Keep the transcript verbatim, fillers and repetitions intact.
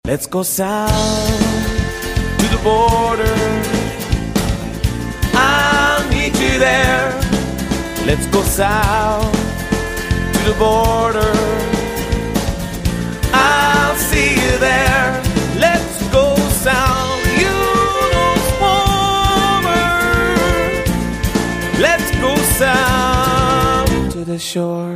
Let's go south to the border. I'll meet you there. Let's go south to the border. I'll see you there. Let's go south. You know it's warmer. Let's go south to the shore.